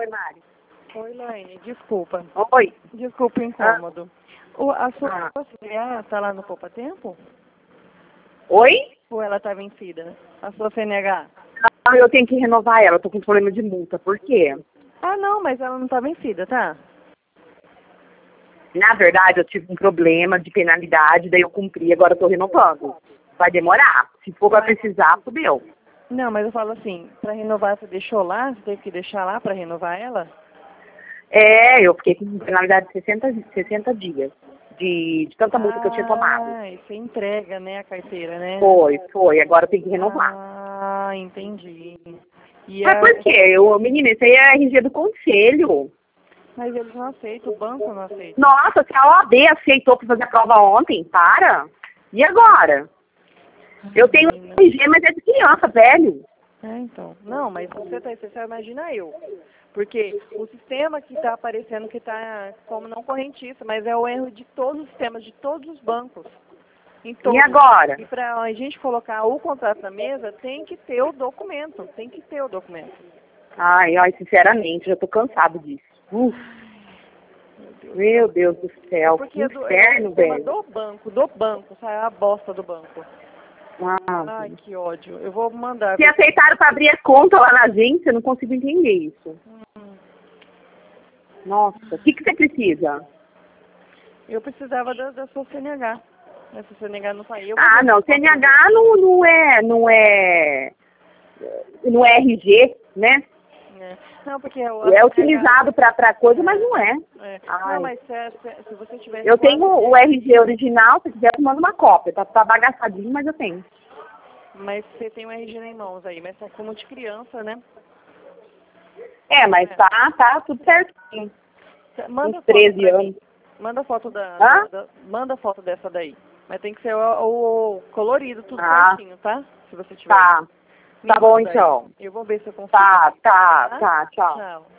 Oi, Mari. Oi, Laine, desculpa. Oi. Desculpa o incômodo. A sua CNH tá lá no Poupa Tempo? Oi? Ou ela tá vencida? A sua CNH? Não, eu tenho que renovar ela, eu tô com problema de multa. Por quê? Ah, não, mas ela não tá vencida, tá? Na verdade, eu tive um problema de penalidade, daí eu cumpri, agora eu tô renovando. Vai demorar. Se for pra precisar, fudeu. Não, mas eu falo assim, pra renovar você deixou lá? Você teve que deixar lá pra renovar ela? É, eu fiquei com penalidade de 60 dias de tanta multa que eu tinha tomado. Ah, e você entrega, né, a carteira, né? Foi. Agora eu tenho que renovar. Ah, entendi. E Mas por quê? Menina, isso aí é RG do conselho. Mas eles não aceitam, o banco não aceita. Nossa, se a OAB aceitou pra fazer a prova ontem, para. E agora? Eu tenho RG, mas é de criança, velho. É, então. Não, mas você só imagina eu. Porque o sistema que está aparecendo que está como não correntista, mas é o erro de todos os sistemas, de todos os bancos. Em todos. E agora? E para a gente colocar o contrato na mesa, tem que ter o documento. Tem que ter o documento. Ai, sinceramente, já tô cansado disso. Meu Deus do céu, que inferno, velho. Do banco, sai a bosta do banco. Ai, que ódio. Eu vou mandar. Se aceitaram para abrir a conta lá na agência, eu não consigo entender isso. Nossa, o que você precisa? Eu precisava da sua CNH. Essa CNH não saiu. Não, CNH não é RG, né? Não, porque é utilizado para coisa, mas não é. Não, mas se você tiver... Eu tenho o RG original, se quiser, eu mando uma cópia. Tá bagaçadinho, mas eu tenho. Mas você tem o RG em mãos aí, mas tá como de criança, né? Mas tá tudo certinho. Manda uns 13 anos. Manda foto manda foto dessa daí. Mas tem que ser o colorido, tudo certinho, tá? Se você tiver. Tá bom, então. Eu vou ver se eu consigo. Tá, tchau. Tchau.